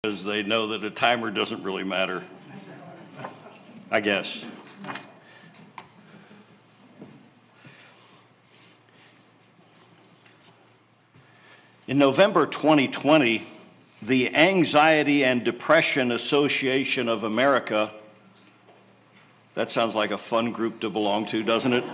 because they know that a timer doesn't really matter, I guess. In November 2020, the Anxiety and Depression Association of America, that sounds like a fun group to belong to, doesn't it?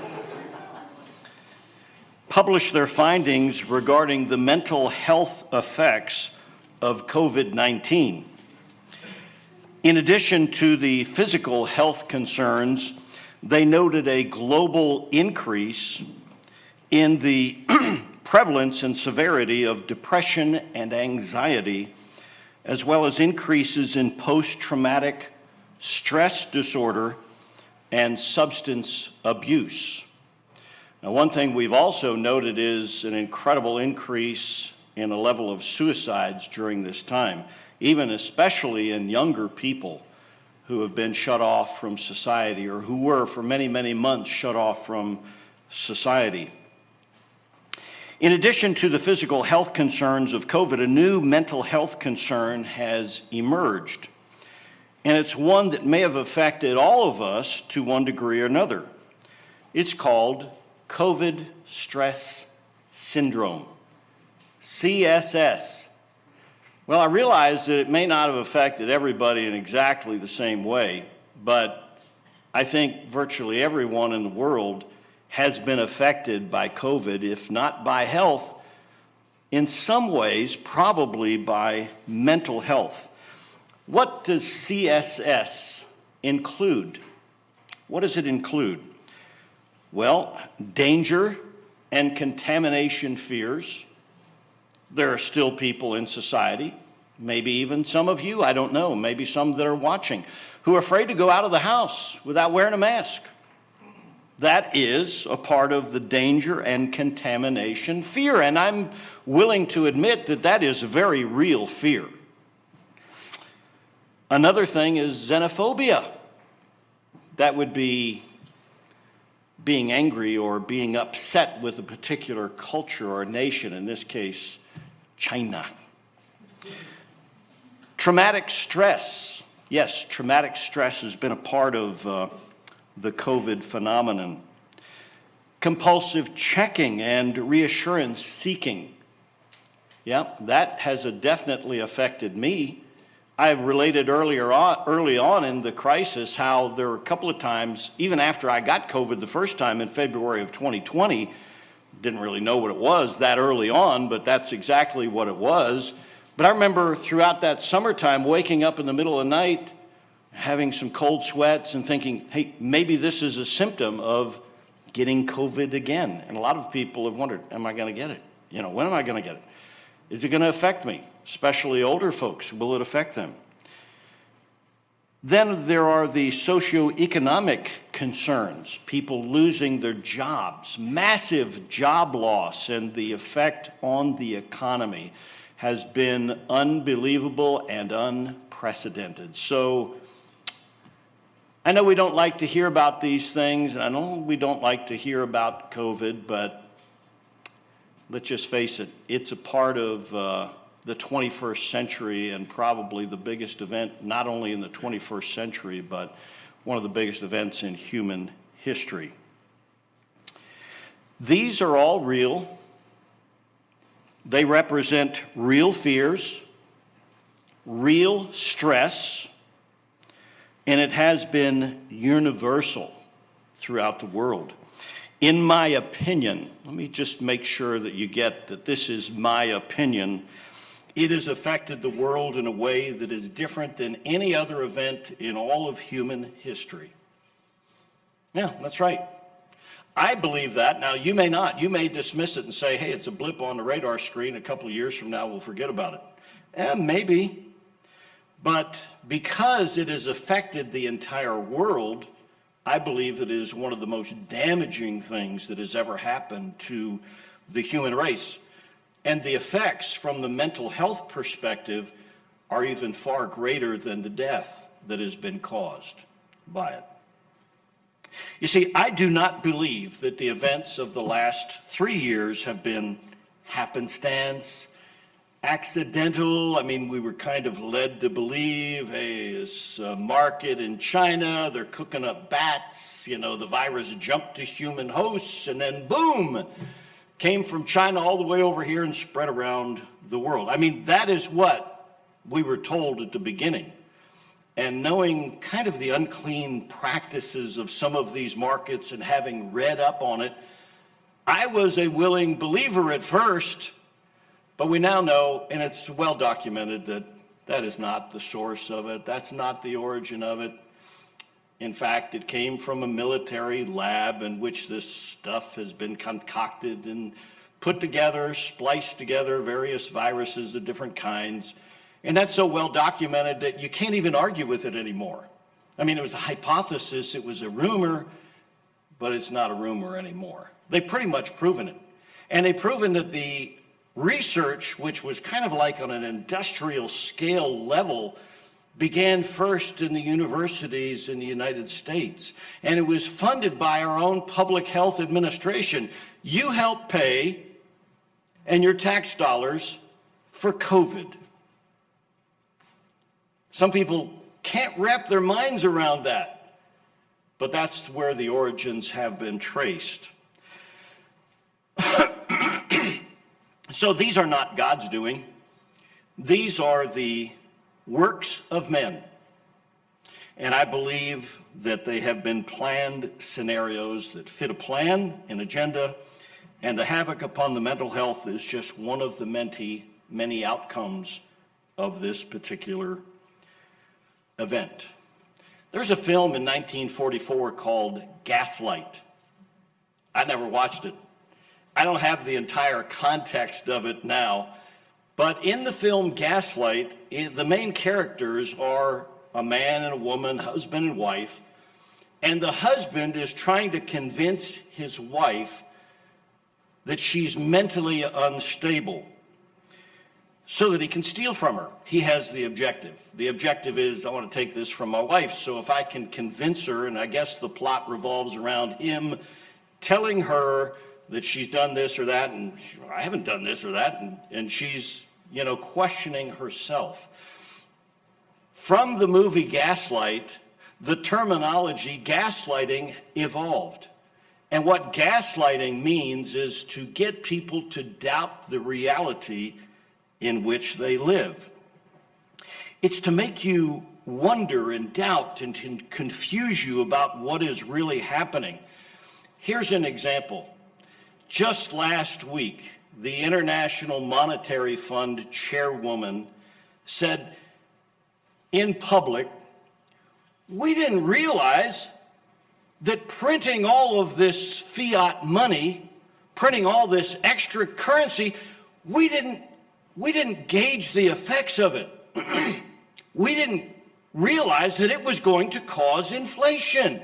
Published their findings regarding the mental health effects of COVID-19. In addition to the physical health concerns, they noted a global increase in the prevalence and severity of depression and anxiety, as well as increases in post-traumatic stress disorder and substance abuse. Now, one thing we've also noted is an incredible increase in the level of suicides during this time, even especially in younger people who have been shut off from society or who were for many, many months shut off from society. In addition to the physical health concerns of COVID, a new mental health concern has emerged, and it's one that may have affected all of us to one degree or another. It's called COVID stress syndrome, CSS. Well, I realize that it may not have affected everybody in exactly the same way, but I think virtually everyone in the world has been affected by COVID, if not by health, in some ways, probably by mental health. What does CSS include? What does it include? Well, danger and contamination fears. There are still people in society, maybe even some of you, I don't know, maybe some that are watching, who are afraid to go out of the house without wearing a mask. That is a part of the danger and contamination fear, and I'm willing to admit that that is a very real fear. Another thing is xenophobia. That would be being angry or being upset with a particular culture or nation, in this case, China. Traumatic stress. Yes, traumatic stress has been a part of the COVID phenomenon. Compulsive checking and reassurance seeking. Yeah, that has definitely affected me. I've related early on in the crisis how there were a couple of times, even after I got COVID the first time in February of 2020, didn't really know what it was that early on, but that's exactly what it was. But I remember throughout that summertime waking up in the middle of the night, having some cold sweats and thinking, hey, maybe this is a symptom of getting COVID again. And a lot of people have wondered, am I going to get it? When am I going to get it? Is it going to affect me? Especially older folks, will it affect them? Then there are the socioeconomic concerns, people losing their jobs, massive job loss, and the effect on the economy has been unbelievable and unprecedented. So I know we don't like to hear about these things, and I know we don't like to hear about COVID, but let's just face it, it's a part of the 21st century and probably the biggest event, not only in the 21st century, but one of the biggest events in human history. These are all real. They represent real fears, real stress, and it has been universal throughout the world. In my opinion, let me just make sure that you get that this is my opinion, it has affected the world in a way that is different than any other event in all of human history. Yeah, that's right. I believe that. Now, you may not. You may dismiss it and say, hey, it's a blip on the radar screen. A couple of years from now, we'll forget about it. Maybe. But because it has affected the entire world, I believe it is one of the most damaging things that has ever happened to the human race. And the effects from the mental health perspective are even far greater than the death that has been caused by it. You see, I do not believe that the events of the last 3 years have been happenstance, accidental. I mean, we were kind of led to believe, hey, this market in China, they're cooking up bats, the virus jumped to human hosts, and then boom, came from China all the way over here and spread around the world. I mean, that is what we were told at the beginning. And knowing kind of the unclean practices of some of these markets and having read up on it, I was a willing believer at first, but we now know, and it's well documented, that that is not the source of it. That's not the origin of it. In fact, it came from a military lab in which this stuff has been concocted and put together, spliced together, various viruses of different kinds. And that's so well documented that you can't even argue with it anymore. I mean, it was a hypothesis, it was a rumor, but it's not a rumor anymore. They've pretty much proven it. And they've proven that the research, which was kind of like on an industrial scale level, began first in the universities in the United States. And it was funded by our own public health administration. You help pay, and your tax dollars, for COVID. Some people can't wrap their minds around that, but that's where the origins have been traced. So these are not God's doing. These are the works of men. And I believe that they have been planned scenarios that fit a plan, an agenda, and the havoc upon the mental health is just one of the many outcomes of this particular event. There's a film in 1944 called Gaslight. I never watched it. I don't have the entire context of it now, but in the film Gaslight, the main characters are a man and a woman, husband and wife, and the husband is trying to convince his wife that she's mentally unstable so that he can steal from her. He has the objective. The objective is, I want to take this from my wife, so if I can convince her, and I guess the plot revolves around him telling her that she's done this or that, and I haven't done this or that, and she's, questioning herself. From the movie Gaslight, the terminology gaslighting evolved. And what gaslighting means is to get people to doubt the reality in which they live. It's to make you wonder and doubt and to confuse you about what is really happening. Here's an example. Just last week, the International Monetary Fund chairwoman said in public, we didn't realize that printing all of this fiat money, printing all this extra currency, we didn't gauge the effects of it. We didn't realize that it was going to cause inflation.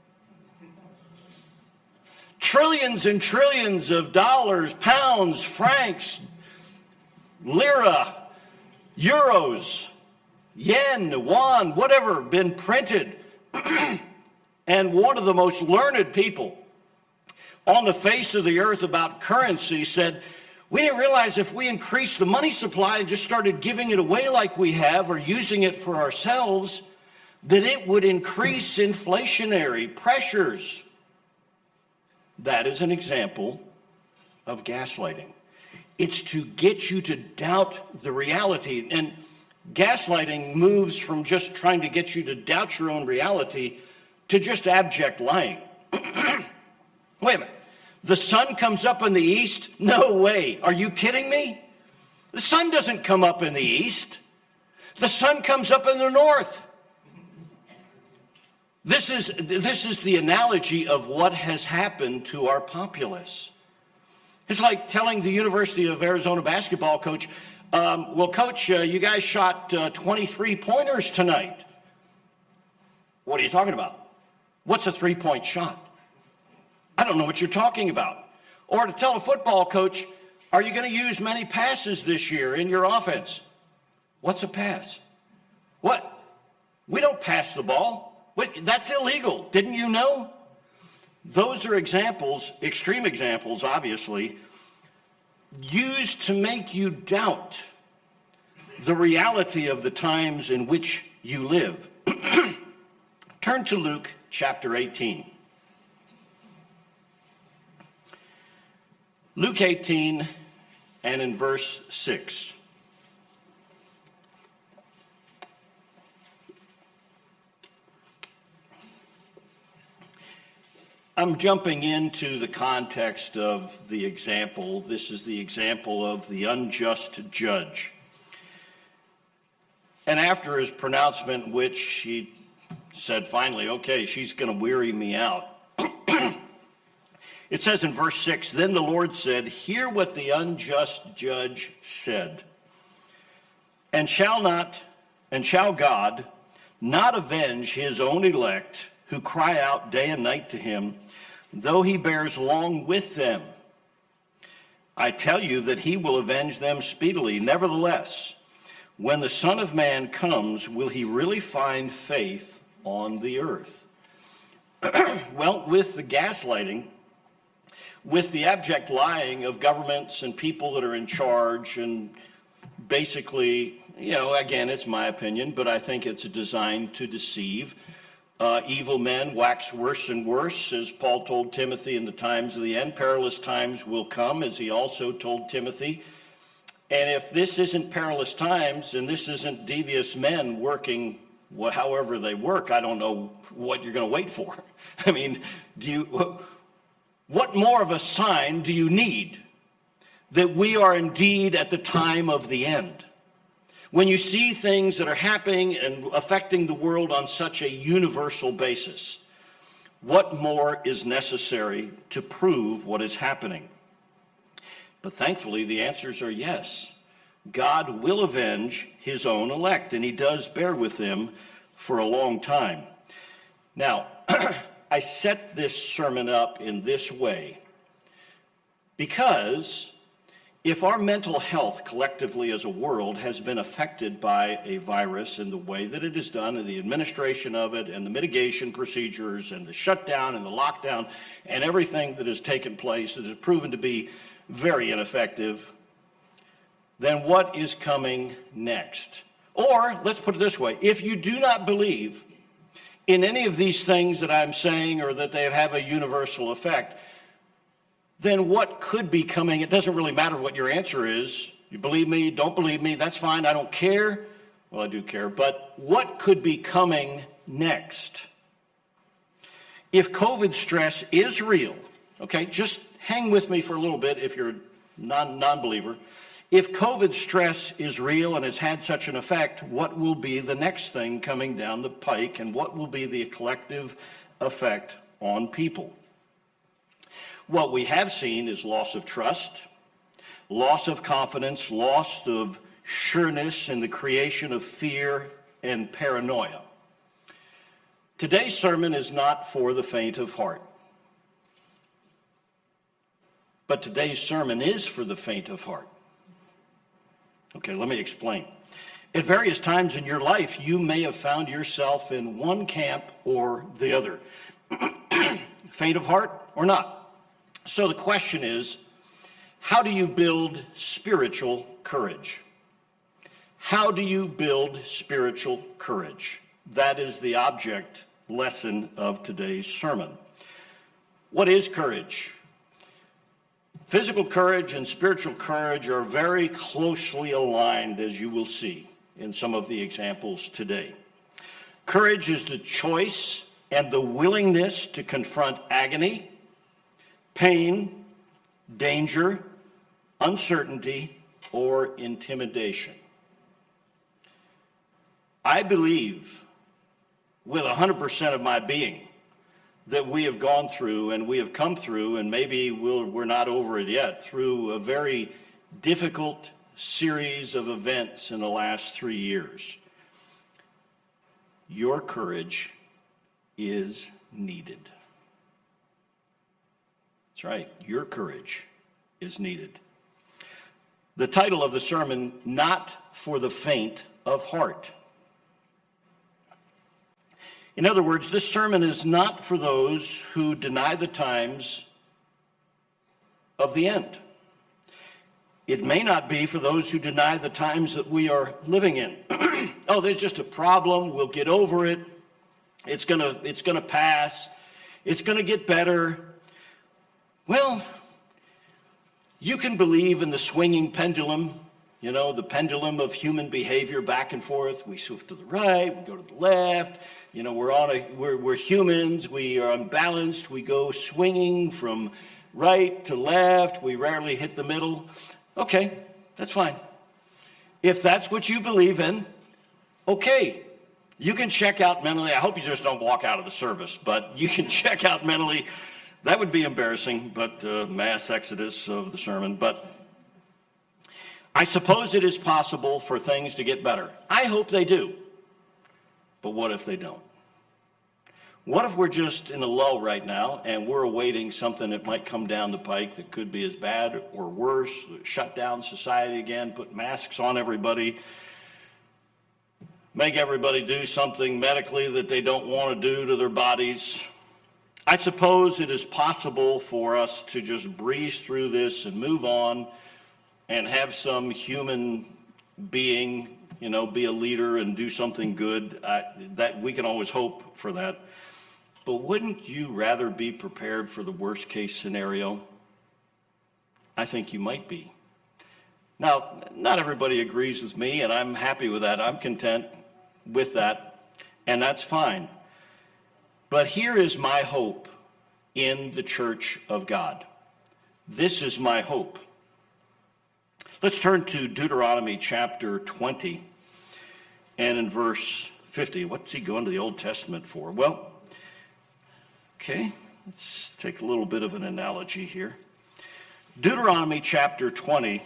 Trillions and trillions of dollars, pounds, francs, lira, euros, yen, yuan, whatever, been printed. And one of the most learned people on the face of the earth about currency said, we didn't realize if we increased the money supply and just started giving it away like we have or using it for ourselves, that it would increase inflationary pressures. That is an example of gaslighting. It's to get you to doubt the reality. And gaslighting moves from just trying to get you to doubt your own reality to just abject lying. Wait a minute. The sun comes up in the east? No way. Are you kidding me? The sun doesn't come up in the east. The sun comes up in the north. This is the analogy of what has happened to our populace. It's like telling the University of Arizona basketball coach, well, coach, you guys shot 23 pointers tonight. What are you talking about? What's a three-point shot? I don't know what you're talking about. Or to tell a football coach, are you going to use many passes this year in your offense? What's a pass? What? We don't pass the ball. Wait, that's illegal. Didn't you know? Those are examples, extreme examples, obviously, used to make you doubt the reality of the times in which you live. Turn to Luke chapter 18. Luke 18 and in verse 6. I'm jumping into the context of the example. This is the example of the unjust judge. And after his pronouncement, which he said finally, okay, she's going to weary me out. It says in verse 6, then the Lord said, hear what the unjust judge said. And shall God not avenge his own elect who cry out day and night to him, though he bears long with them? I tell you that he will avenge them speedily. Nevertheless, when the Son of Man comes, will he really find faith on the earth? Well, with the gaslighting, with the abject lying of governments and people that are in charge, and basically, again, it's my opinion, but I think it's designed to deceive. Evil men wax worse and worse, as Paul told Timothy in the times of the end. Perilous times will come, as he also told Timothy. And if this isn't perilous times, and this isn't devious men working however they work, I don't know what you're going to wait for. I mean, what more of a sign do you need that we are indeed at the time of the end? When you see things that are happening and affecting the world on such a universal basis, what more is necessary to prove what is happening? But thankfully, the answers are yes. God will avenge his own elect, and he does bear with them for a long time. Now, I set this sermon up in this way because if our mental health collectively as a world has been affected by a virus in the way that it is done, and the administration of it, and the mitigation procedures, and the shutdown, and the lockdown, and everything that has taken place that has proven to be very ineffective, then what is coming next? Or, let's put it this way, if you do not believe in any of these things that I'm saying, or that they have a universal effect, then what could be coming? It doesn't really matter what your answer is. You believe me, don't believe me, that's fine, I don't care. Well, I do care, but what could be coming next? If COVID stress is real, okay, just hang with me for a little bit if you're a non-believer. If COVID stress is real and has had such an effect, what will be the next thing coming down the pike, and what will be the collective effect on people? What we have seen is loss of trust, loss of confidence, loss of sureness, and the creation of fear and paranoia. Today's sermon is not for the faint of heart. But today's sermon is for the faint of heart. Okay, let me explain. At various times in your life, you may have found yourself in one camp or the other. Faint of heart or not? So the question is, how do you build spiritual courage? How do you build spiritual courage? That is the object lesson of today's sermon. What is courage? Physical courage and spiritual courage are very closely aligned, as you will see in some of the examples today. Courage is the choice and the willingness to confront agony, pain, danger, uncertainty, or intimidation. I believe with 100% of my being that we have gone through, and we have come through, and maybe we're not over it yet, through a very difficult series of events in the last 3 years. Your courage is needed. That's right, your courage is needed. The title of the sermon, Not for the Faint of Heart. In other words, this sermon is not for those who deny the times of the end. It may not be for those who deny the times that we are living in. Oh, there's just a problem. We'll get over it. It's gonna pass. It's gonna get better. Well, you can believe in the swinging pendulum, the pendulum of human behavior back and forth. We shift to the right, we go to the left. We're humans. We are unbalanced. We go swinging from right to left. We rarely hit the middle. Okay, that's fine. If that's what you believe in, okay. You can check out mentally. I hope you just don't walk out of the service, but you can check out mentally. That would be embarrassing, but mass exodus of the sermon. But I suppose it is possible for things to get better. I hope they do. But what if they don't? What if we're just in a lull right now and we're awaiting something that might come down the pike that could be as bad or worse, shut down society again, put masks on everybody, make everybody do something medically that they don't want to do to their bodies? I suppose it is possible for us to just breeze through this and move on and have some human being, be a leader and do something good. That we can always hope for that. But wouldn't you rather be prepared for the worst case scenario? I think you might be. Now, not everybody agrees with me, and I'm happy with that. I'm content with that, and that's fine. But here is my hope in the church of God. This is my hope. Let's turn to Deuteronomy chapter 20 and in verse 50. What's he going to the Old Testament for? Well, okay, let's take a little bit of an analogy here. Deuteronomy chapter 20.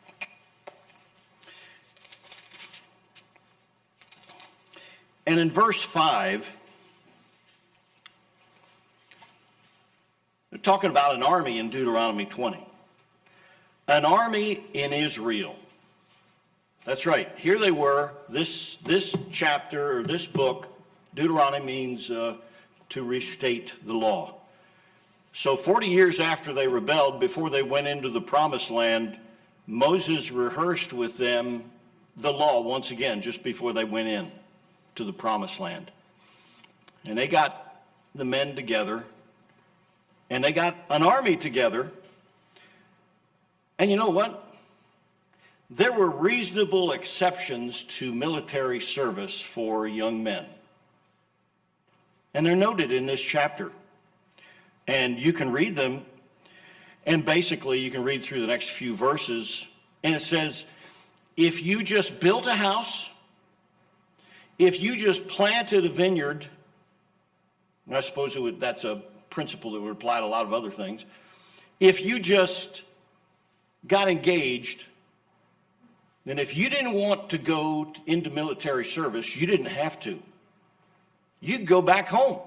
And in verse 5, they're talking about an army in Deuteronomy 20. An army in Israel. That's right. Here they were. This chapter, or this book, Deuteronomy means to restate the law. So 40 years after they rebelled, before they went into the promised land, Moses rehearsed with them the law once again, just before they went in to the promised land. And they got the men together, and they got an army together. And you know what? There were reasonable exceptions to military service for young men. And they're noted in this chapter. And you can read them, and basically you can read through the next few verses, and it says, if you just built a house, if you just planted a vineyard, and I suppose that's a principle that would apply to a lot of other things, if you just got engaged, then if you didn't want to go into military service, you didn't have to. You could go back home.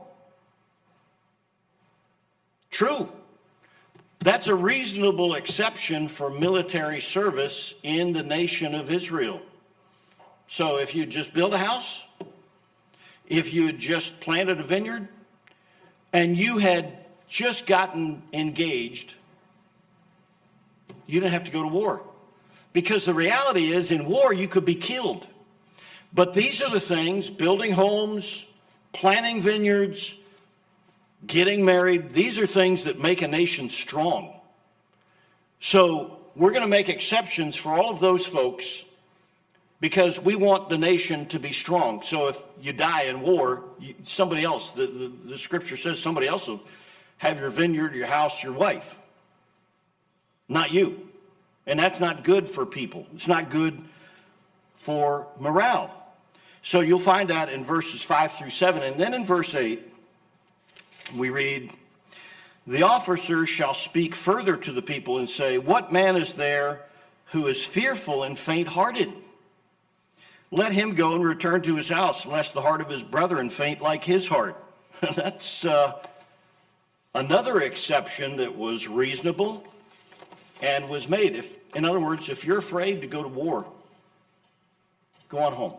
True. That's a reasonable exception for military service in the nation of Israel. So if you just built a house, if you had just planted a vineyard, and you had just gotten engaged, you didn't have to go to war. Because the reality is, in war, you could be killed. But these are the things, building homes, planting vineyards, getting married, these are things that make a nation strong. So we're going to make exceptions for all of those folks because we want the nation to be strong. So if you die in war, somebody else, the scripture says somebody else will have your vineyard, your house, your wife. Not you. And that's not good for people. It's not good for morale. So you'll find that in verses 5 through 7. And then in verse 8, we read, the officers shall speak further to the people and say, what man is there who is fearful and faint-hearted? Let him go and return to his house, lest the heart of his brethren faint like his heart. That's another exception that was reasonable and was made. In other words, if you're afraid to go to war, go on home.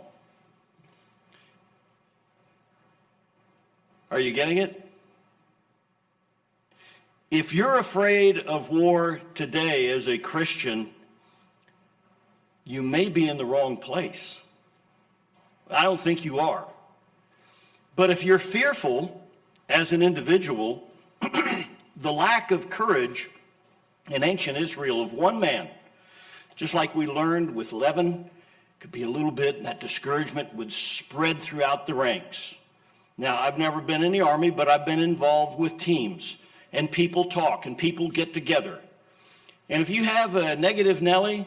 Are you getting it? If you're afraid of war today as a Christian, you may be in the wrong place. I don't think you are. But if you're fearful as an individual, the lack of courage in ancient Israel of one man, just like we learned with leaven, could be a little bit, and that discouragement would spread throughout the ranks. Now, I've never been in the army, but I've been involved with teams, and people talk, and people get together. And if you have a negative Nelly,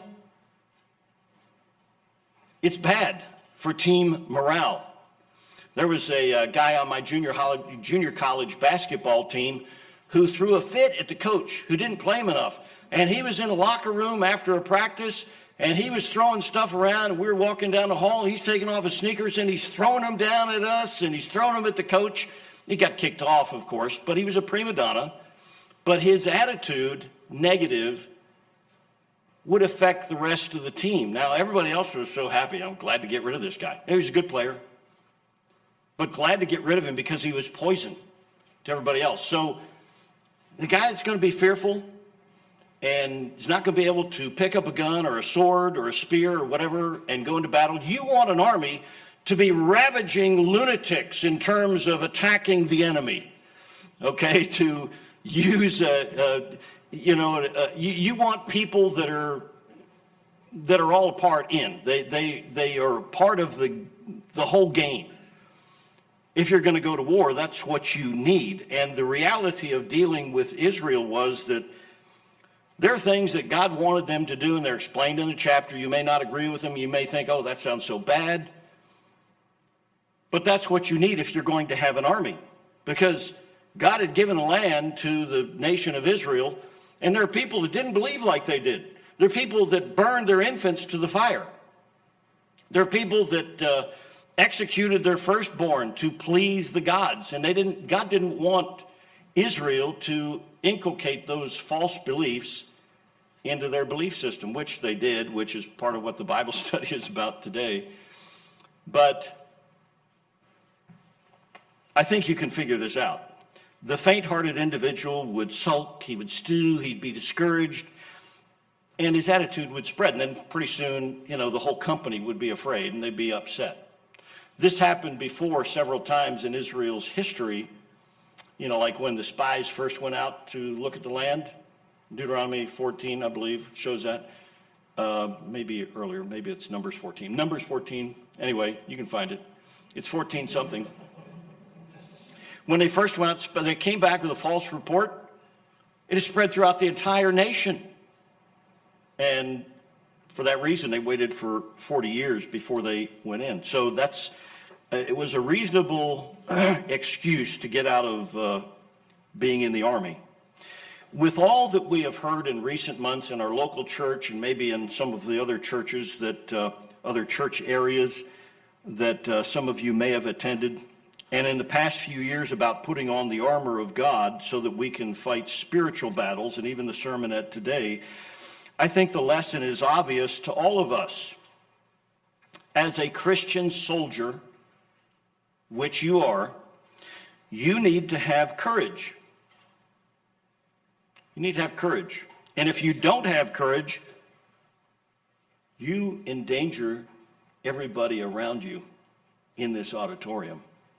it's bad for team morale. There was a guy on my junior college basketball team who threw a fit at the coach who didn't play him enough. And he was in the locker room after a practice, and he was throwing stuff around, and we were walking down the hall. He's taking off his sneakers, and he's throwing them down at us, and he's throwing them at the coach. He got kicked off, of course, but he was a prima donna. But his attitude, negative, would affect the rest of the team. Now, everybody else was so happy. I'm glad to get rid of this guy. He was a good player, but glad to get rid of him because he was poison to everybody else. So the guy that's going to be fearful and is not going to be able to pick up a gun or a sword or a spear or whatever and go into battle, you want an army to be ravaging lunatics in terms of attacking the enemy, okay, to use you want people that are all a part in. They are part of the whole game. If you're going to go to war, that's what you need. And the reality of dealing with Israel was that there are things that God wanted them to do, and they're explained in the chapter. You may not agree with them. You may think, oh, that sounds so bad. But that's what you need if you're going to have an army, because God had given a land to the nation of Israel, and there are people that didn't believe like they did. There are people that burned their infants to the fire. There are people that executed their firstborn to please the gods, and God didn't want Israel to inculcate those false beliefs into their belief system, which they did, which is part of what the Bible study is about today. But I think you can figure this out. The faint-hearted individual would sulk, he would stew, he'd be discouraged, and his attitude would spread. And then pretty soon, the whole company would be afraid and they'd be upset. This happened before several times in Israel's history, like when the spies first went out to look at the land. Deuteronomy 14, I believe, shows that. Maybe earlier, maybe it's Numbers 14. Numbers 14, anyway, you can find it. It's 14 something. When they first went out, they came back with a false report. It has spread throughout the entire nation. And for that reason, they waited for 40 years before they went in. So it was a reasonable excuse to get out of being in the army. With all that we have heard in recent months in our local church and maybe in some of the other churches other church areas that some of you may have attended, and in the past few years about putting on the armor of God so that we can fight spiritual battles, and even the sermonette today, I think the lesson is obvious to all of us. As a Christian soldier, which you are, you need to have courage. You need to have courage. And if you don't have courage, you endanger everybody around you in this auditorium.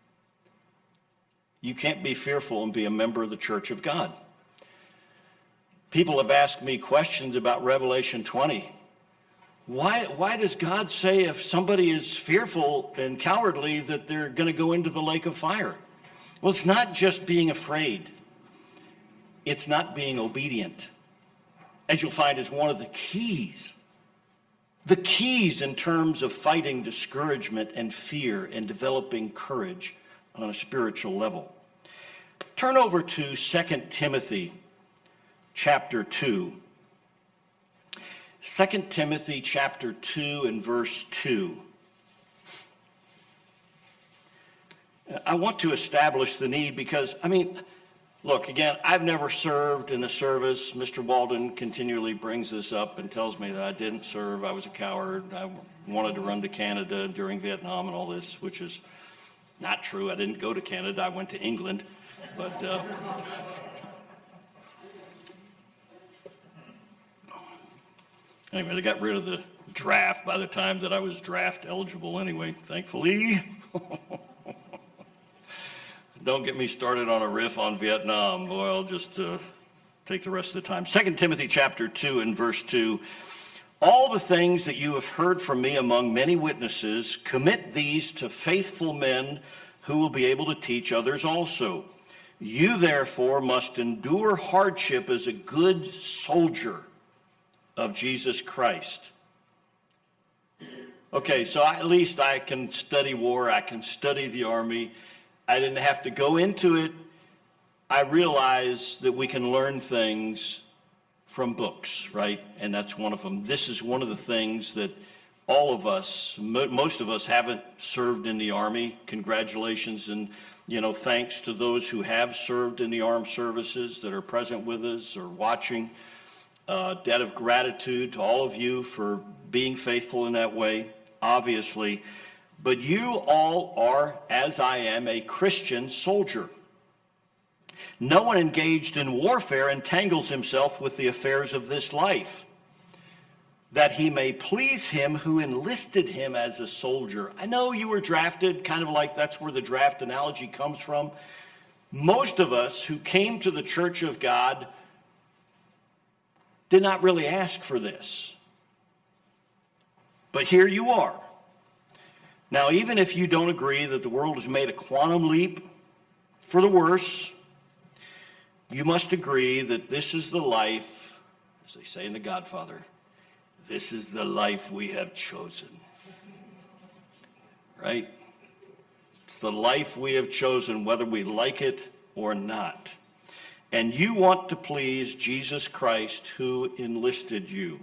You can't be fearful and be a member of the Church of God. People have asked me questions about Revelation 20. Why does God say if somebody is fearful and cowardly that they're going to go into the lake of fire? Well, it's not just being afraid. It's not being obedient, as you'll find is one of the keys. The keys in terms of fighting discouragement and fear and developing courage on a spiritual level. Turn over to 2 Timothy chapter 2. 2 Timothy chapter 2 and verse 2. I want to establish the need because, look, again, I've never served in the service. Mr. Walden continually brings this up and tells me that I didn't serve. I was a coward. I wanted to run to Canada during Vietnam and all this, which is not true. I didn't go to Canada. I went to England. But anyway, they got rid of the draft by the time that I was draft eligible anyway, thankfully. Don't get me started on a riff on Vietnam. Boy, I'll just take the rest of the time. 2 Timothy chapter 2 and verse 2. All the things that you have heard from me among many witnesses, commit these to faithful men who will be able to teach others also. You therefore must endure hardship as a good soldier of Jesus Christ. Okay, so at least I can study war, I can study the Army. I didn't have to go into it. I realize that we can learn things from books, right? And that's one of them. This is one of the things that all of us, most of us haven't served in the Army. Congratulations and, thanks to those who have served in the armed services that are present with us or watching. Debt of gratitude to all of you for being faithful in that way, obviously. But you all are, as I am, a Christian soldier. No one engaged in warfare entangles himself with the affairs of this life, that he may please him who enlisted him as a soldier. I know you were drafted, kind of like that's where the draft analogy comes from. Most of us who came to the Church of God did not really ask for this. But here you are. Now, even if you don't agree that the world has made a quantum leap for the worse, you must agree that this is the life, as they say in The Godfather, this is the life we have chosen. Right? It's the life we have chosen, whether we like it or not. And you want to please Jesus Christ who enlisted you.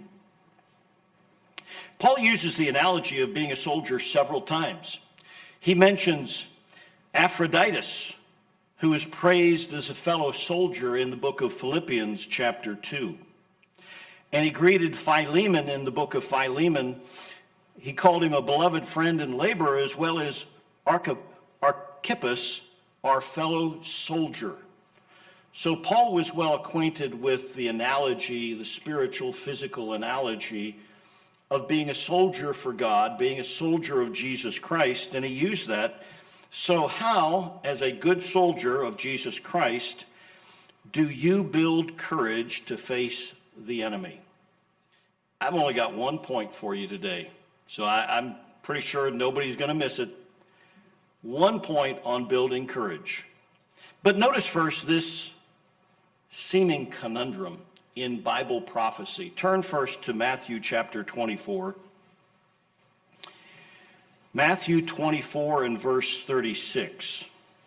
Paul uses the analogy of being a soldier several times. He mentions Epaphroditus, who is praised as a fellow soldier in the book of Philippians chapter 2. And he greeted Philemon in the book of Philemon. He called him a beloved friend and laborer, as well as Archippus, our fellow soldier. So Paul was well acquainted with the analogy, the spiritual, physical analogy of being a soldier for God, being a soldier of Jesus Christ, and he used that. So how, as a good soldier of Jesus Christ, do you build courage to face the enemy? I've only got 1 point for you today, so I'm pretty sure nobody's going to miss it. 1 point on building courage. But notice first this seeming conundrum in Bible prophecy. Turn first to Matthew chapter 24. Matthew 24 and verse 36.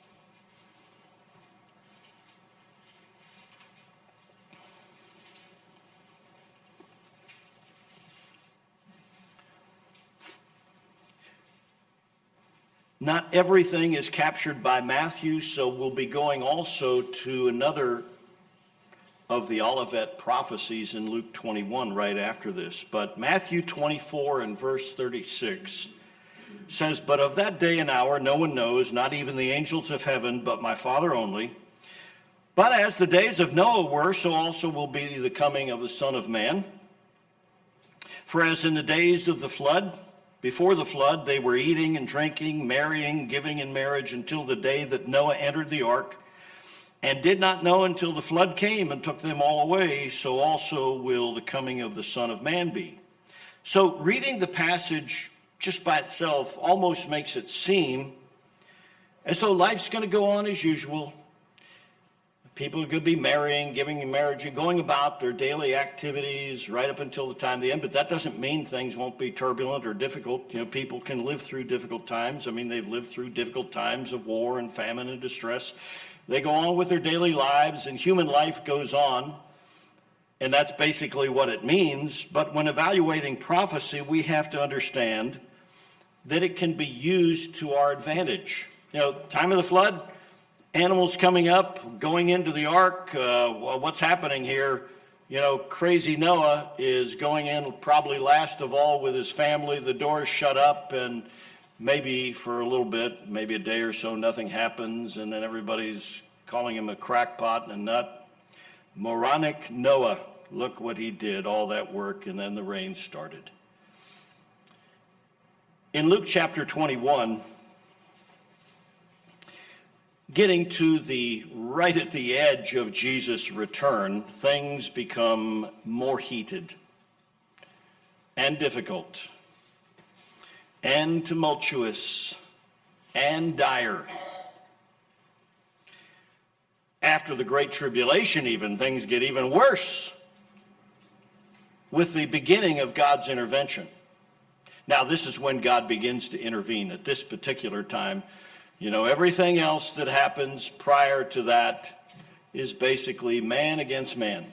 Not everything is captured by Matthew, so we'll be going also to another of the Olivet prophecies in Luke 21 right after this. But Matthew 24 and verse 36 says, "But of that day and hour no one knows, not even the angels of heaven, but my Father only. But as the days of Noah were, so also will be the coming of the Son of Man. For as in the days of the flood, before the flood, they were eating and drinking, marrying, giving in marriage until the day that Noah entered the ark, and did not know until the flood came and took them all away, so also will the coming of the Son of Man be." So reading the passage just by itself almost makes it seem as though life's going to go on as usual. People are going to be marrying, giving in marriage, and going about their daily activities right up until the time of the end. But that doesn't mean things won't be turbulent or difficult. People can live through difficult times. I mean, they've lived through difficult times of war and famine and distress. They go on with their daily lives, and human life goes on. And that's basically what it means. But when evaluating prophecy, we have to understand that it can be used to our advantage. Time of the flood, animals coming up, going into the ark. What's happening here? Crazy Noah is going in probably last of all with his family. The door's shut up, and maybe for a little bit, maybe a day or so, nothing happens, and then everybody's calling him a crackpot and a nut. Moronic Noah, look what he did, all that work, and then the rain started. In Luke chapter 21, getting to right at the edge of Jesus' return, things become more heated and difficult and tumultuous and dire. After the Great Tribulation even, things get even worse with the beginning of God's intervention. Now, this is when God begins to intervene. At this particular time, everything else that happens prior to that is basically man against man.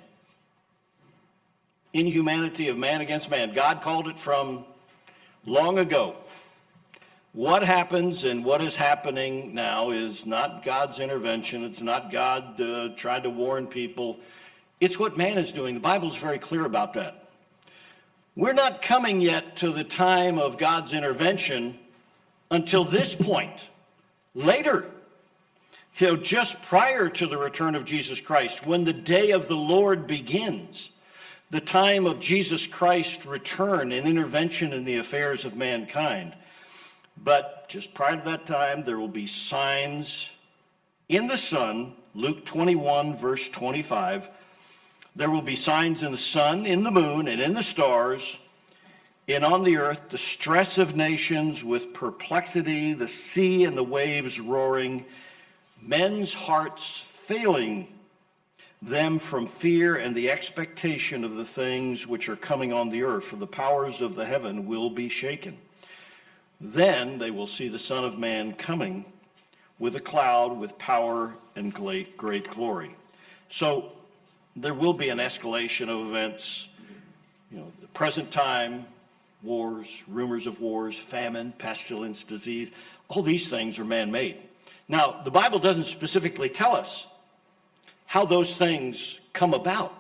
Inhumanity of man against man. God called it from long ago. What happens and what is happening now is not God's intervention. It's not God trying to warn people. It's what man is doing. The Bible is very clear about that. We're not coming yet to the time of God's intervention until this point. Later, just prior to the return of Jesus Christ, when the day of the Lord begins, the time of Jesus Christ's return and intervention in the affairs of mankind. But just prior to that time, there will be signs in the sun, Luke 21, verse 25. There will be signs in the sun, in the moon, and in the stars, and on the earth, distress of nations with perplexity, the sea and the waves roaring, men's hearts failing them from fear and the expectation of the things which are coming on the earth, for the powers of the heaven will be shaken. Then they will see the Son of Man coming with a cloud, with power and great glory. So there will be an escalation of events, the present time, wars, rumors of wars, famine, pestilence, disease. All these things are man-made. Now, the Bible doesn't specifically tell us how those things come about.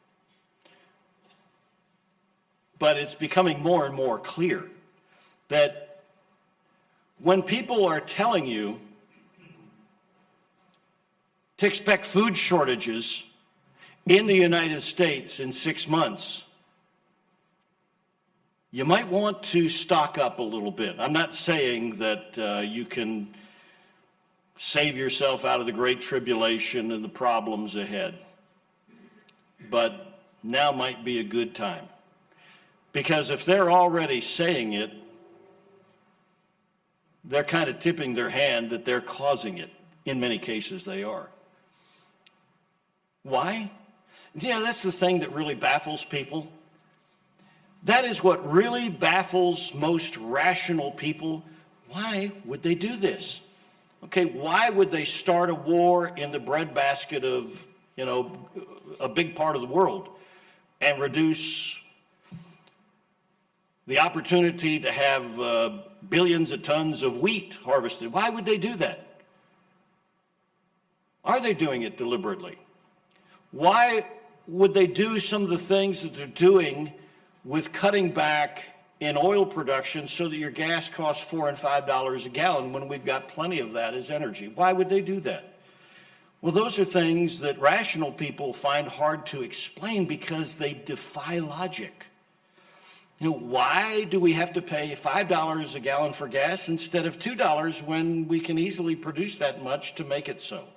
But it's becoming more and more clear that when people are telling you to expect food shortages in the United States in 6 months, you might want to stock up a little bit. I'm not saying that you can save yourself out of the Great Tribulation and the problems ahead, but now might be a good time. Because if they're already saying it, they're kind of tipping their hand that they're causing it. In many cases, they are. Why? That's the thing that really baffles people. That is what really baffles most rational people. Why would they do this? Okay, why would they start a war in the breadbasket of, a big part of the world and reduce the opportunity to have billions of tons of wheat harvested? Why would they do that? Are they doing it deliberately? Why would they do some of the things that they're doing with cutting back in oil production so that your gas costs $4 and $5 a gallon when we've got plenty of that as energy? Why would they do that? Well, those are things that rational people find hard to explain because they defy logic. Why do we have to pay $5 a gallon for gas instead of $2 when we can easily produce that much to make it so?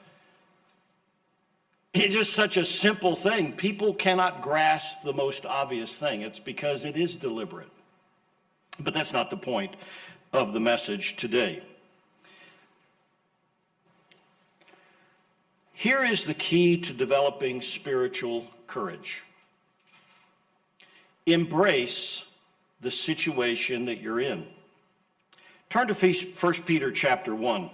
It's just such a simple thing. People cannot grasp the most obvious thing. It's because it is deliberate. But that's not the point of the message today. Here is the key to developing spiritual courage. Embrace the situation that you're in. Turn to 1 Peter chapter 1.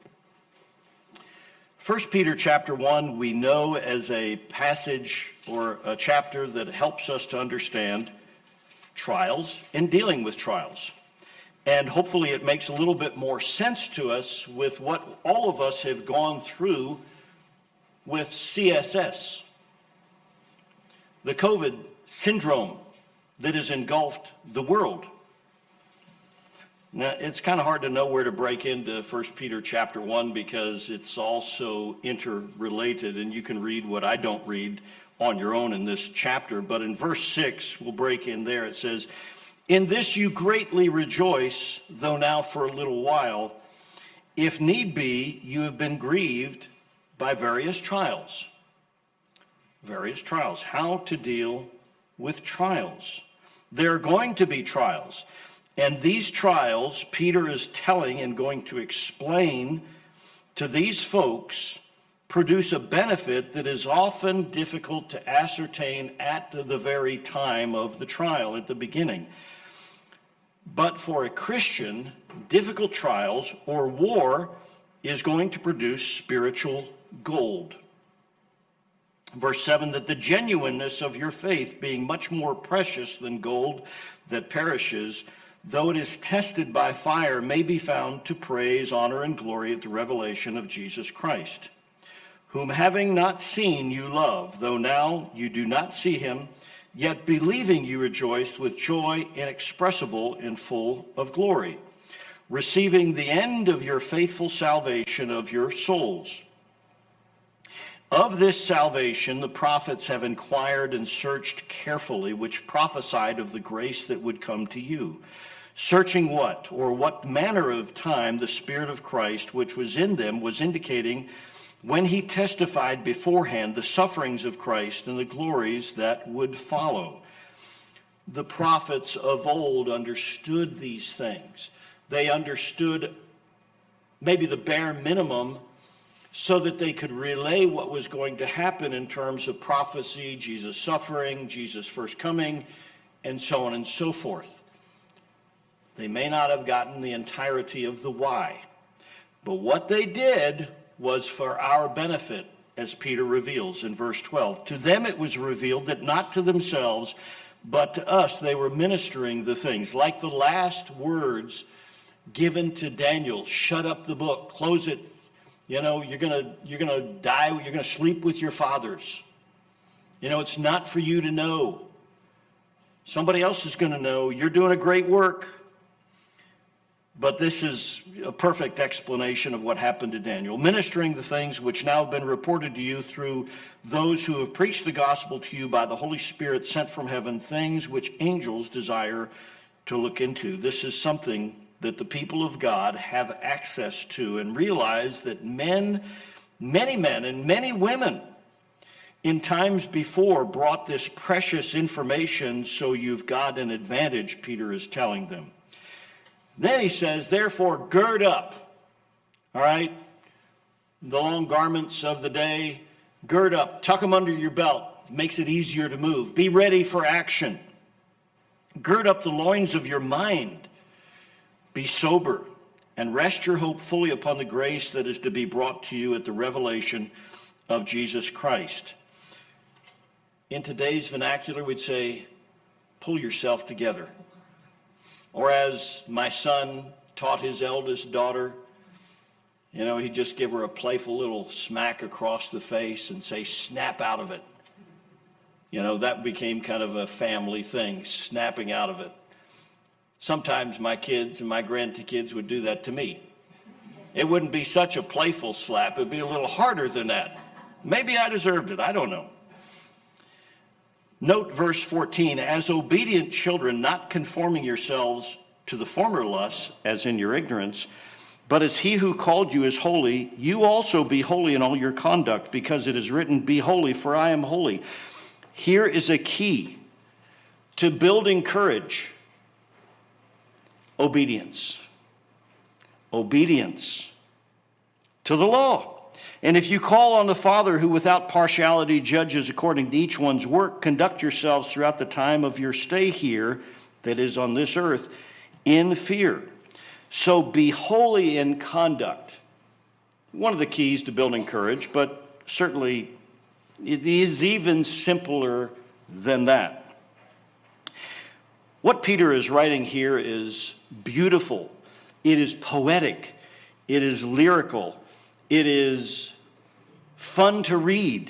1 Peter chapter 1 we know as a passage or a chapter that helps us to understand trials and dealing with trials. And hopefully it makes a little bit more sense to us with what all of us have gone through with CSS, the COVID syndrome that has engulfed the world. Now, it's kind of hard to know where to break into 1 Peter chapter 1 because it's also interrelated, and you can read what I don't read on your own in this chapter. But in verse 6, we'll break in there. It says, In this you greatly rejoice, though now for a little while, if need be, you have been grieved by various trials. Various trials. How to deal with trials. There are going to be trials. And these trials, Peter is telling and going to explain to these folks, produce a benefit that is often difficult to ascertain at the very time of the trial, at the beginning. But for a Christian, difficult trials or war is going to produce spiritual gold. Verse 7, that the genuineness of your faith, being much more precious than gold that perishes, though it is tested by fire, may be found to praise, honor, and glory at the revelation of Jesus Christ, whom having not seen you love, though now you do not see him, yet believing you rejoice with joy inexpressible and full of glory, receiving the end of your faithful salvation of your souls. Of this salvation the prophets have inquired and searched carefully, which prophesied of the grace that would come to you, searching what, or what manner of time the Spirit of Christ, which was in them, was indicating when he testified beforehand the sufferings of Christ and the glories that would follow. The prophets of old understood these things. They understood maybe the bare minimum so that they could relay what was going to happen in terms of prophecy, Jesus' suffering, Jesus' first coming, and so on and so forth. They may not have gotten the entirety of the why, but what they did was for our benefit, as Peter reveals in verse 12. To them it was revealed that not to themselves, but to us they were ministering the things, like the last words given to Daniel: shut up the book, close it. You know, you're gonna die, you're gonna sleep with your fathers. You know, it's not for you to know. Somebody else is gonna know. You're doing a great work. But this is a perfect explanation of what happened to Daniel. Ministering the things which now have been reported to you through those who have preached the gospel to you by the Holy Spirit sent from heaven, things which angels desire to look into. This is something that the people of God have access to, and realize that many men and many women in times before brought this precious information, so you've got an advantage, Peter is telling them. Then he says, therefore, gird up. All right? The long garments of the day, gird up, tuck them under your belt. Makes it easier to move. Be ready for action. Gird up the loins of your mind. Be sober, and rest your hope fully upon the grace that is to be brought to you at the revelation of Jesus Christ. In today's vernacular, we'd say, pull yourself together. Or as my son taught his eldest daughter, you know, he'd just give her a playful little smack across the face and say, snap out of it. You know, that became kind of a family thing, snapping out of it. Sometimes my kids and my grandkids would do that to me. It wouldn't be such a playful slap. It'd be a little harder than that. Maybe I deserved it. I don't know. Note verse 14, as obedient children, not conforming yourselves to the former lusts, as in your ignorance, but as he who called you is holy, you also be holy in all your conduct, because it is written, be holy, for I am holy. Here is a key to building courage. Obedience. Obedience to the law. And if you call on the Father, who without partiality judges according to each one's work, conduct yourselves throughout the time of your stay here, that is on this earth, in fear. So be holy in conduct. One of the keys to building courage, but certainly it is even simpler than that. What Peter is writing here is beautiful. It is poetic. It is lyrical. It is fun to read.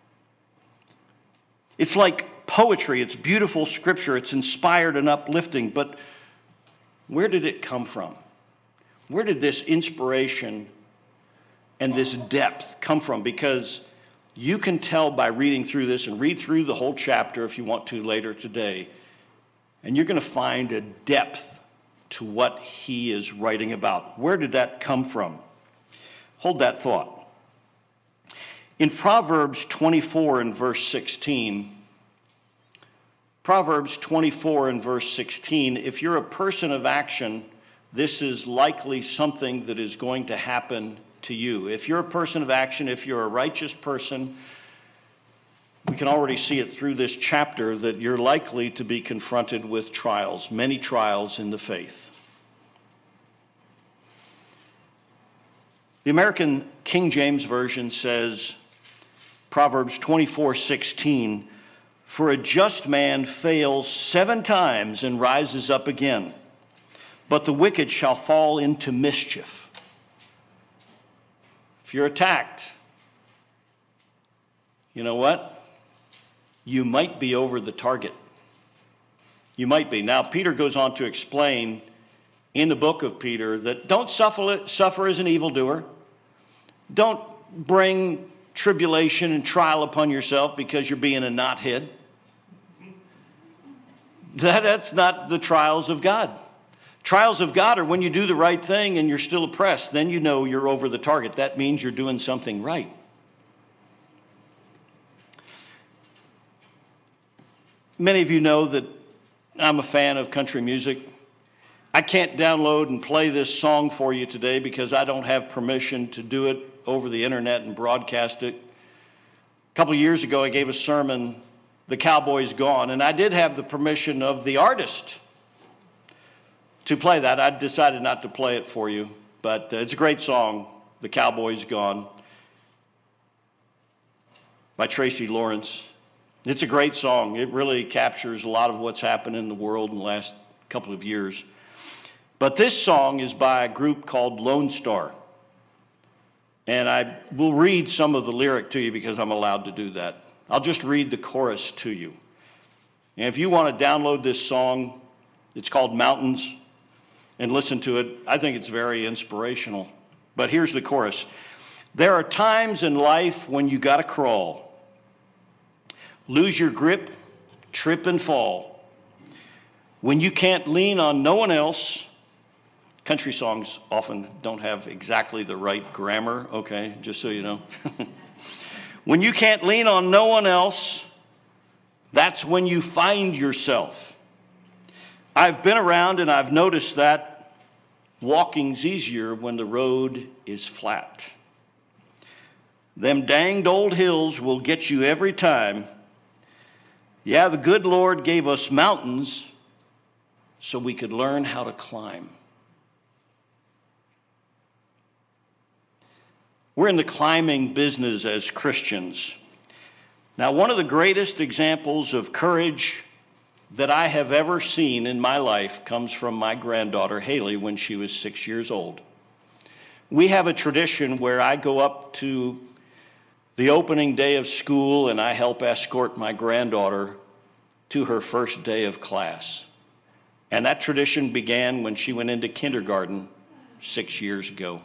It's like poetry. It's beautiful scripture. It's inspired and uplifting. But where did it come from? Where did this inspiration and this depth come from? Because you can tell by reading through this, and read through the whole chapter if you want to later today, And you're going to find a depth to what he is writing about. Where did that come from? Hold that thought. In Proverbs 24 and verse 16, Proverbs 24 and verse 16, if you're a person of action, this is likely something that is going to happen to you. If you're a person of action, if you're a righteous person, we can already see it through this chapter that you're likely to be confronted with trials, many trials in the faith. The American King James Version says, Proverbs 24:16, for a just man fails 7 times and rises up again, but the wicked shall fall into mischief. If you're attacked, you know what? You might be over the target. You might be. Now, Peter goes on to explain in the book of Peter that don't suffer as an evildoer. Don't bring tribulation and trial upon yourself because you're being a knothead. That's not the trials of God. Trials of God are when you do the right thing and you're still oppressed. Then you know you're over the target. That means you're doing something right. Many of you know that I'm a fan of country music. I can't download and play this song for you today because I don't have permission to do it over the internet and broadcast it. A couple of years ago, I gave a sermon, The Cowboy's Gone, and I did have the permission of the artist to play that. I decided not to play it for you, but it's a great song, The Cowboy's Gone, by Tracy Lawrence. It's a great song. It really captures a lot of what's happened in the world in the last couple of years. But this song is by a group called Lone Star. And I will read some of the lyric to you because I'm allowed to do that. I'll just read the chorus to you. And if you want to download this song, it's called Mountains, and listen to it. I think it's very inspirational. But here's the chorus. There are times in life when you got to crawl. Lose your grip, trip and fall. When you can't lean on no one else. Country songs often don't have exactly the right grammar, okay, just so you know. When you can't lean on no one else, that's when you find yourself. I've been around and I've noticed that walking's easier when the road is flat. Them danged old hills will get you every time. Yeah, the good Lord gave us mountains so we could learn how to climb. We're in the climbing business as Christians. Now, one of the greatest examples of courage that I have ever seen in my life comes from my granddaughter, Haley, when she was 6 years old. We have a tradition where I go up to the opening day of school and I help escort my granddaughter to her first day of class. And that tradition began when she went into kindergarten 6 years ago.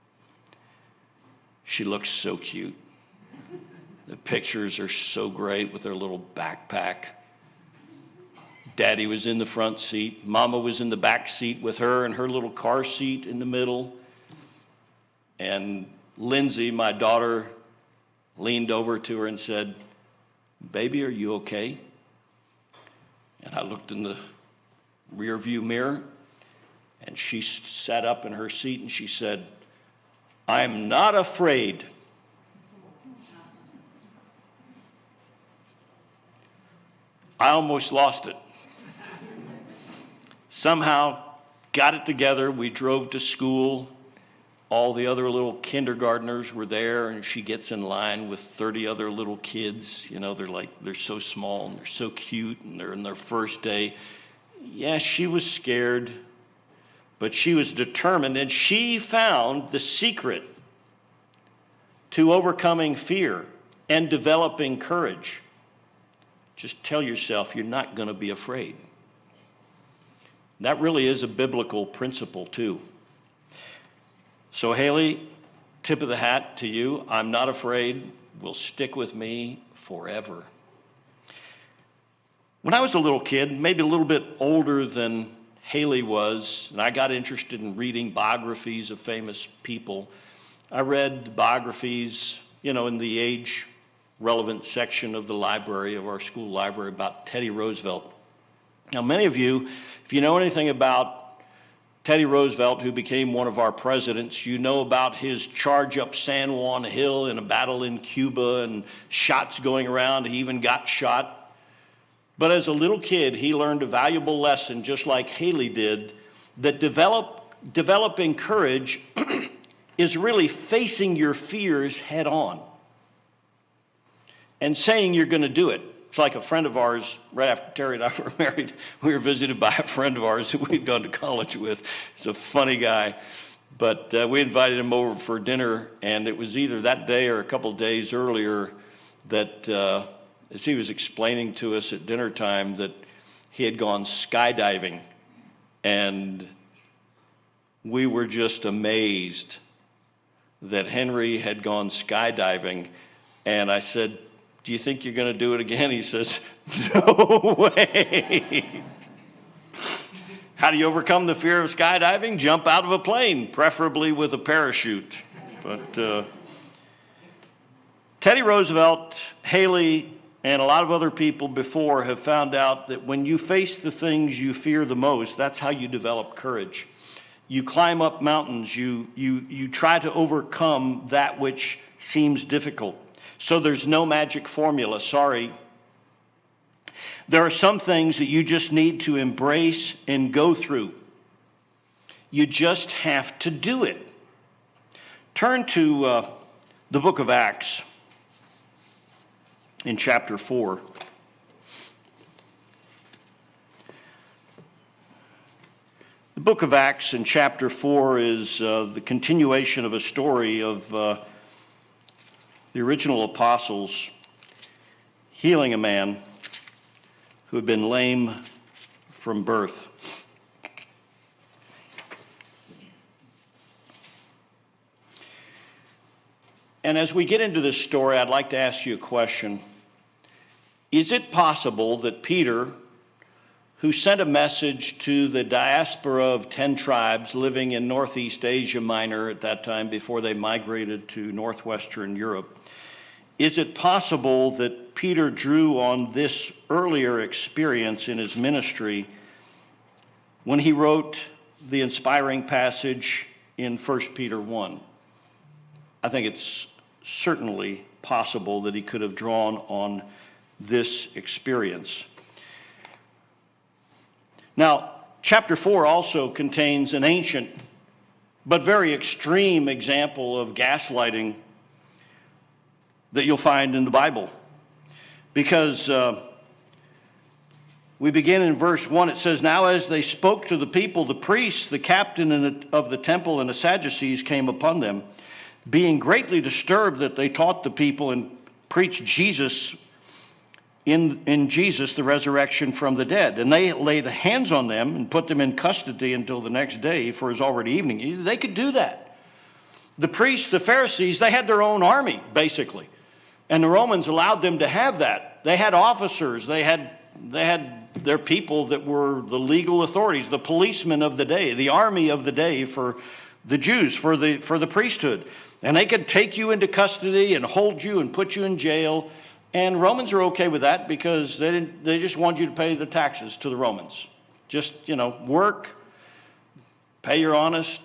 She looks so cute. The pictures are so great with her little backpack. Daddy was in the front seat. Mama was in the back seat with her and her little car seat in the middle. And Lindsay, my daughter, leaned over to her and said, "Baby, are you okay?" And I looked in the rear view mirror and she sat up in her seat and she said, "I'm not afraid." I almost lost it. Somehow got it together. We drove to school. All the other little kindergartners were there, and she gets in line with 30 other little kids. You know, they're so small and they're so cute and they're in their first day. Yeah, she was scared, but she was determined, and she found the secret to overcoming fear and developing courage. Just tell yourself you're not going to be afraid. That really is a biblical principle, too. So, Haley, tip of the hat to you. I'm not afraid. Will stick with me forever. When I was a little kid, maybe a little bit older than Haley was, and I got interested in reading biographies of famous people, I read biographies, in the age-relevant section of the library, of our school library, about Teddy Roosevelt. Now, many of you, if you know anything about Teddy Roosevelt, who became one of our presidents, you know about his charge up San Juan Hill in a battle in Cuba and shots going around. He even got shot. But as a little kid, he learned a valuable lesson, just like Haley did, that developing courage is really facing your fears head on and saying you're going to do it. It's like a friend of ours, right after Terry and I were married, we were visited by a friend of ours who we'd gone to college with. He's a funny guy. But we invited him over for dinner, and it was either that day or a couple of days earlier that, as he was explaining to us at dinner time, that he had gone skydiving. And we were just amazed that Henry had gone skydiving. And I said, "Do you think you're going to do it again?" He says, "No way." How do you overcome the fear of skydiving? Jump out of a plane, preferably with a parachute. But Teddy Roosevelt, Haley, and a lot of other people before have found out that when you face the things you fear the most, that's how you develop courage. You climb up mountains. You try to overcome that which seems difficult. So there's no magic formula, sorry. There are some things that you just need to embrace and go through. You just have to do it. Turn to the book of Acts in chapter 4. The book of Acts in chapter 4 is the continuation of a story of the original apostles healing a man who had been lame from birth. And as we get into this story, I'd like to ask you a question. Is it possible that Peter, who sent a message to the diaspora of 10 tribes living in Northeast Asia Minor at that time before they migrated to northwestern Europe, is it possible that Peter drew on this earlier experience in his ministry when he wrote the inspiring passage in 1 Peter 1? I think it's certainly possible that he could have drawn on this experience. Now, chapter 4 also contains an ancient but very extreme example of gaslighting that you'll find in the Bible. Because we begin in verse 1, it says, "Now as they spoke to the people, the priests, the captain of the temple, and the Sadducees came upon them, being greatly disturbed that they taught the people and preached Jesus in Jesus the resurrection from the dead. And they laid hands on them and put them in custody until the next day, for it was already evening." They could do that. The priests, the Pharisees, they had their own army, basically. And the Romans allowed them to have that. They had officers. They had their people that were the legal authorities, the policemen of the day, the army of the day for the Jews, for the priesthood. And they could take you into custody and hold you and put you in jail. And Romans are okay with that because they just want you to pay the taxes to the Romans. Just, work, pay your honest,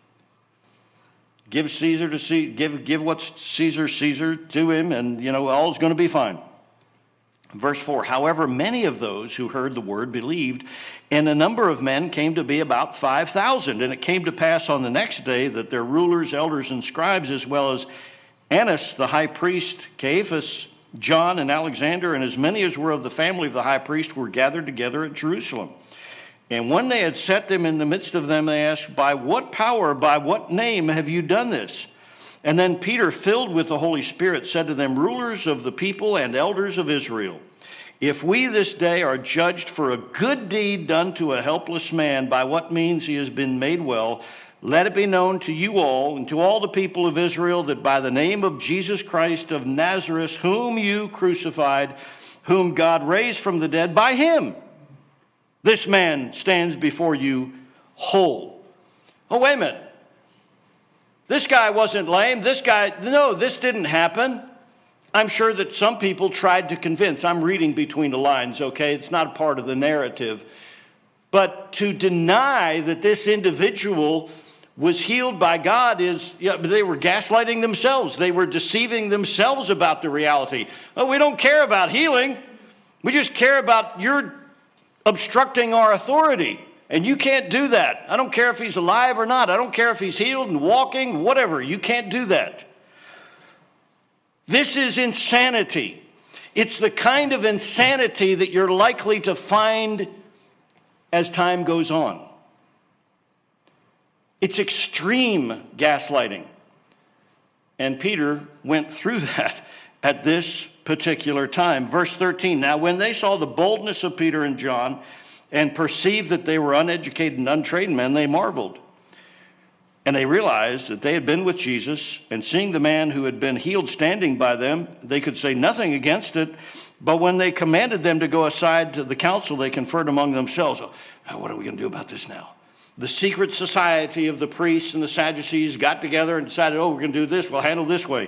give Caesar to give what's Caesar to him, and all's going to be fine. Verse 4, "However, many of those who heard the word believed, and a number of men came to be about 5,000. And it came to pass on the next day that their rulers, elders, and scribes, as well as Annas the high priest, Caiaphas, John, and Alexander, and as many as were of the family of the high priest, were gathered together at Jerusalem. And when they had set them in the midst of them, they asked, 'By what power, by what name have you done this?' And then Peter, filled with the Holy Spirit, said to them, 'Rulers of the people and elders of Israel, if we this day are judged for a good deed done to a helpless man, by what means he has been made well, let it be known to you all and to all the people of Israel that by the name of Jesus Christ of Nazareth, whom you crucified, whom God raised from the dead, by him, this man stands before you whole. Oh, wait a minute. This guy wasn't lame. This didn't happen. I'm sure that some people tried to convince. I'm reading between the lines, okay? It's not a part of the narrative. But to deny that this individual was healed by God they were gaslighting themselves. They were deceiving themselves about the reality. Oh, we don't care about healing. We just care about your obstructing our authority. And you can't do that. I don't care if he's alive or not. I don't care if he's healed and walking, whatever. You can't do that. This is insanity. It's the kind of insanity that you're likely to find as time goes on. It's extreme gaslighting. And Peter went through that at this particular time. Verse 13, now when they saw the boldness of Peter and John and perceived that they were uneducated and untrained men, they marveled. And they realized that they had been with Jesus, and seeing the man who had been healed standing by them, they could say nothing against it. But when they commanded them to go aside to the council, they conferred among themselves, oh, what are we going to do about this now? The secret society of the priests and the Sadducees got together and decided, we're going to do this, we'll handle this way.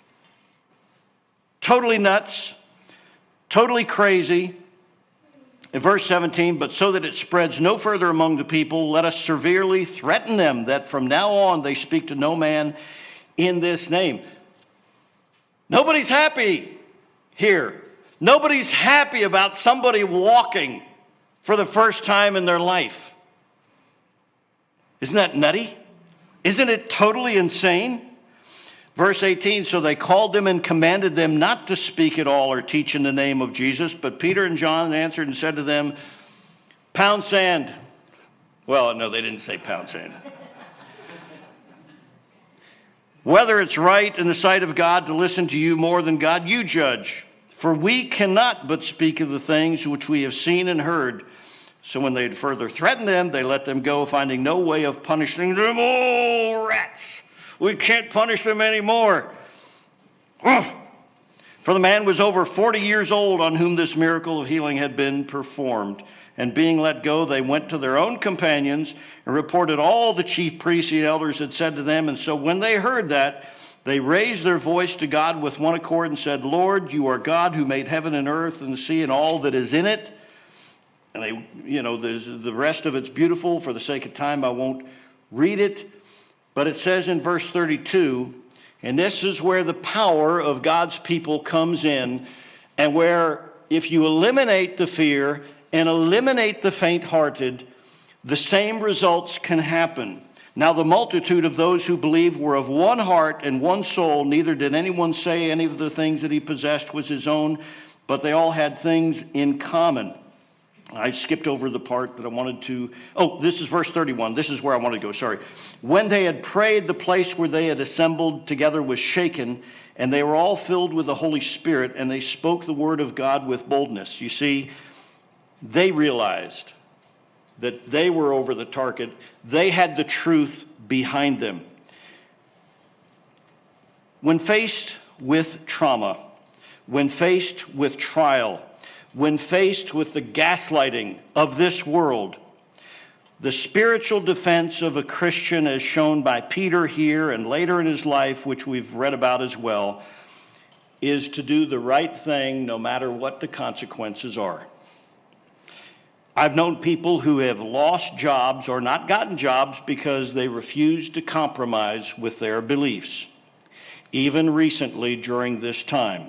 Totally nuts, totally crazy. In verse 17, but so that it spreads no further among the people, let us severely threaten them that from now on they speak to no man in this name. Nobody's happy here. Nobody's happy about somebody walking for the first time in their life. Isn't that nutty? Isn't it totally insane? Verse 18, so they called them and commanded them not to speak at all or teach in the name of Jesus. But Peter and John answered and said to them, pound sand. Well, no, they didn't say pound sand. Whether it's right in the sight of God to listen to you more than God, you judge. For we cannot but speak of the things which we have seen and heard. So when they had further threatened them, they let them go, finding no way of punishing them. Oh, rats! We can't punish them anymore. For the man was over 40 years old on whom this miracle of healing had been performed. And being let go, they went to their own companions and reported all the chief priests and elders had said to them. And so when they heard that, they raised their voice to God with one accord and said, Lord, you are God who made heaven and earth and the sea and all that is in it. And the rest of it's beautiful. For the sake of time, I won't read it. But it says in verse 32, and this is where the power of God's people comes in, and where if you eliminate the fear and eliminate the faint-hearted, the same results can happen. Now the multitude of those who believed were of one heart and one soul. Neither did anyone say any of the things that he possessed was his own, but they all had things in common. I skipped over the part that I wanted to. Oh, this is verse 31. This is where I want to go. Sorry. When they had prayed, the place where they had assembled together was shaken, and they were all filled with the Holy Spirit, and they spoke the word of God with boldness. You see, they realized that they were over the target. They had the truth behind them. When faced with trauma, when faced with trial, when faced with the gaslighting of this world, the spiritual defense of a Christian as shown by Peter here and later in his life, which we've read about as well, is to do the right thing no matter what the consequences are. I've known people who have lost jobs or not gotten jobs because they refused to compromise with their beliefs, even recently during this time.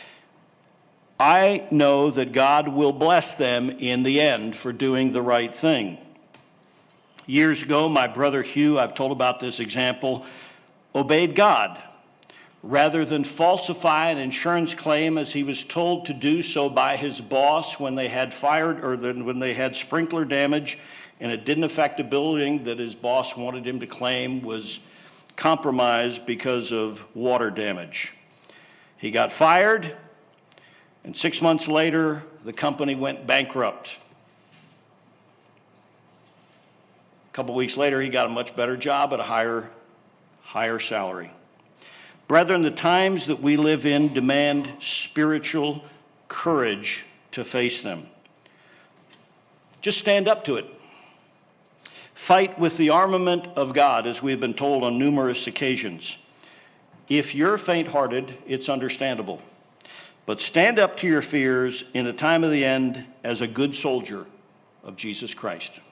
I know that God will bless them in the end for doing the right thing. Years ago, my brother Hugh, I've told about this example, obeyed God rather than falsify an insurance claim as he was told to do so by his boss when they had when they had sprinkler damage and it didn't affect a building that his boss wanted him to claim was compromised because of water damage. He got fired. And 6 months later, the company went bankrupt. A couple weeks later, he got a much better job at a higher salary. Brethren, the times that we live in demand spiritual courage to face them. Just stand up to it. Fight with the armament of God, as we've been told on numerous occasions. If you're faint-hearted, it's understandable. But stand up to your fears in a time of the end as a good soldier of Jesus Christ.